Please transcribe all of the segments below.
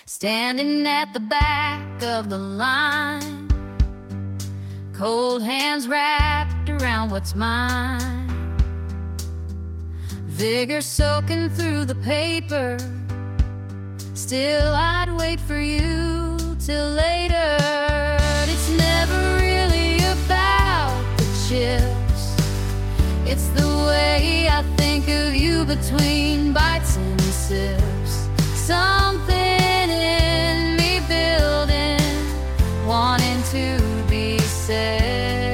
standing at the back of the line, cold hands wrapped around what's mine, vigor soaking through the paper. Still I'd wait for you till later. It's never really about the chips, it's the way I think of you between bites and sips. Something in me building, wanting to be said.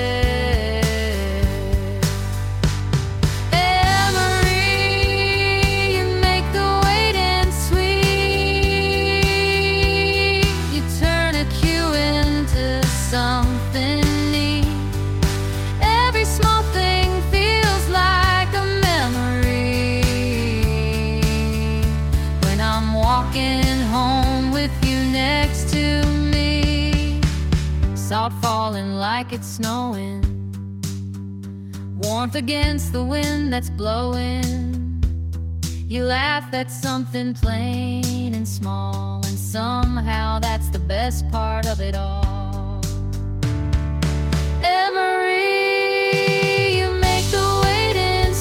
Emery, you make the waiting sweet. You turn a cue into something neat. Every small thing feels like a memory. When I'm walking home with you next to me, salt falling like it's snowing, warmth against the wind that's blowing. You laugh at something plain and small, and somehow that's the best part of it all. Emery, you make the waiting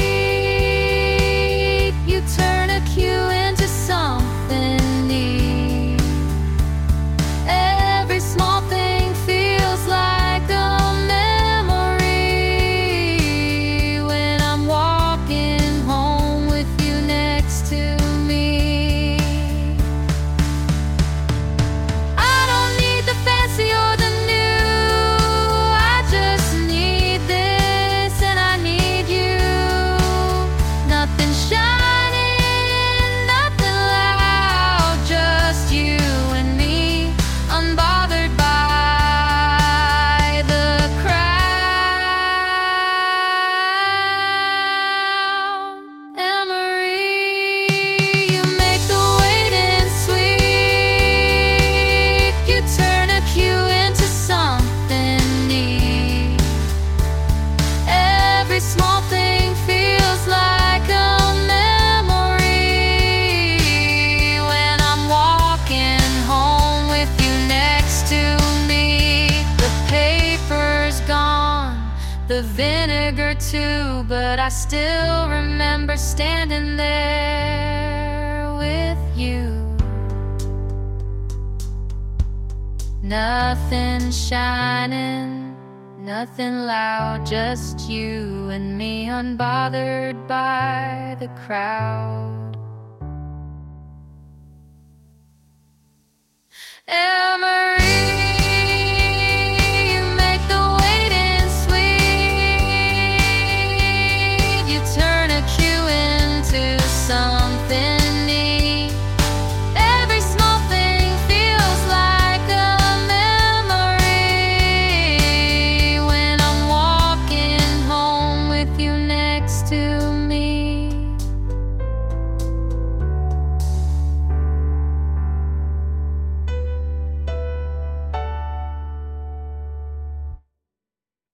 sweet. You turn a cue into something neat. Every small thing feels like a memory. When I'm walking home with you next to me, I don't need the fancy or the new, I just need this and I need you. Nothing shining, nothing loud, just you and me, unbothered by the crowd. Emery, you make the waiting sweet. You turn a cue into something neat. Every small thing feels like a memory. When I'm walking home with you next to me, the paper's gone, the vinegar too, but I still remember standing there with you. Nothing shining, nothing loud, just you and me, unbothered by the crowd. Emery, you make the waiting sweet. You turn a cue into some